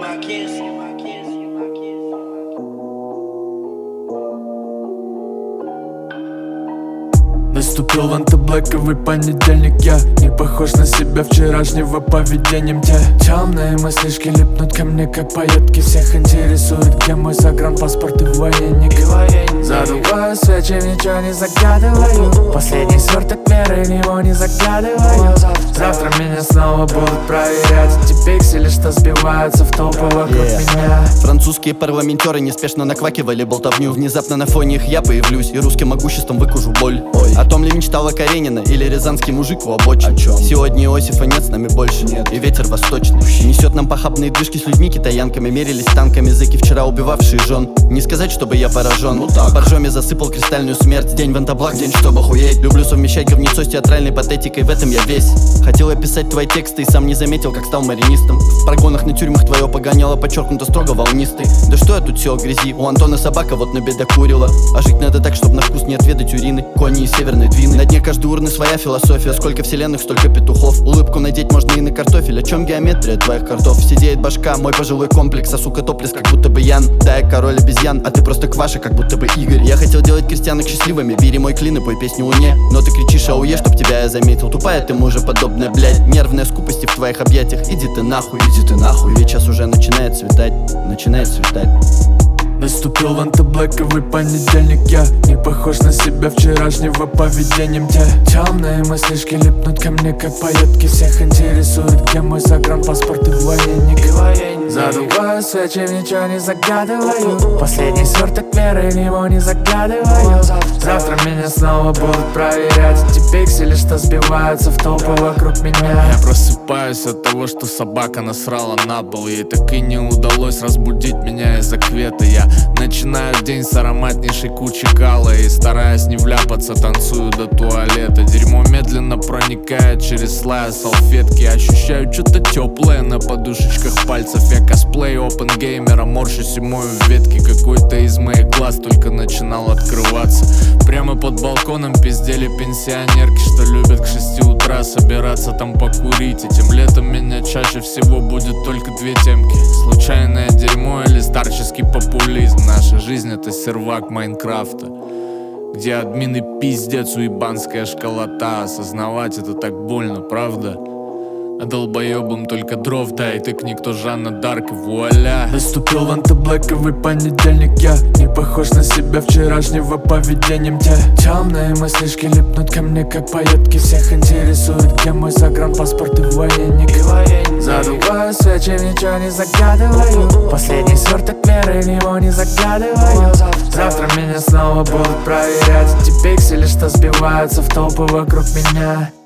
Наступил антиблэковый понедельник. Я не похож на себя вчерашнего поведением. Те темные мыслишки липнут ко мне как пайетки. Всех интересует, где мой загранпаспорт и военник. Задуваю свечи, ничего не загадываю. Последний сверток меры, него не заглядываю. Завтра меня снова будут проверять эти пиксели, что сбиваются в толпу вокруг меня. Французские парламентеры неспешно наквакивали болтовню. Внезапно на фоне их я появлюсь и русским могуществом выкужу боль. О том ли мечтала Каренина или рязанский мужик у обочин? Сегодня Иосифа нет с нами больше, и ветер восточный несет нам похабные движки с людьми китаянками. Мерились танками зэки, вчера убивавшие жен. Не сказать, чтобы я поражен. Боржоми засыпал кристальную смерть. День в антаблак, день, чтобы охуеть. Люблю совмещать говнецо с театральной патетикой, в этом я весь. Хотел описать твои тексты и сам не заметил, как стал маринистом. В прогонах на тюрьмах твое погоняло подчеркнуто строго волнистый. Да что я тут все в грязи, у Антона собака вот на беда курила. А жить надо так, чтобы на вкус не отведать урины. Кони из северной двины. На дне каждой урны своя философия. Сколько вселенных, столько петухов. Улыбку надеть можно и на картофель. О чем геометрия твоих картов? Сидеет башка, мой пожилой комплекс. А сука топлес, как будто бы Ян. Да, я король обезьян, а ты просто Кваша, как будто бы Игорь. Я хотел делать крестьянок счастливыми. Бери мой клин и пой песню Луне. Но ты кричишь ауе, чтоб тебя я заметил. Тупая ты мужеподобная, блядь. Нервная скупости в твоих объятиях. Иди ты нахуй, иди ты нахуй. Ведь час уже начинает цветать, начинает цветать. Наступил антиблэковый понедельник. Я не похож на себя вчерашнего поведением. Те темные мыслишки липнут ко мне как пайетки. Всех интересует, где мой загранпаспорт и военник. Задуваю свечи, ничего не загадываю. Последний сверток меры, него не заглядываю. Завтра меня снова будут проверять эти пиксели, что сбиваются в толпу вокруг меня. Я просыпаюсь от того, что собака насрала на пол. Ей так и не удалось разбудить меня из-за квета. Я начинаю день с ароматнейшей кучи кала и, стараясь не вляпаться, танцую до туалета. Дерьмо медленно проникает через слои салфетки. Ощущаю что-то теплое на подушечках пальцев. Я косплей опенгеймера, морщусь и мою ветки. Какой-то из моих глаз только начинал открываться. Прямо под балконом пиздели пенсионерки, что любят к 6 утра собираться там покурить. Этим летом меня чаще всего будет только две темки: случайное дерьмо или старческий популизм. Наша жизнь — это сервак Майнкрафта, где админы пиздец, уебанская школота. Осознавать это так больно, правда? А долбоебам только дров дай, ты никто Жанна Дарк, и вуаля. Наступил антиблэковый понедельник. Я не похож на себя вчерашнего поведением. Те темные мыслишки липнут ко мне как пайетки. Всех интересует, где мой загранпаспорт и военник. Задуваю свечи, ничего не загадываю. Последний сверток меры, него не заглядываю. Завтра меня снова будут проверять эти пиксели, что сбиваются в толпу вокруг меня.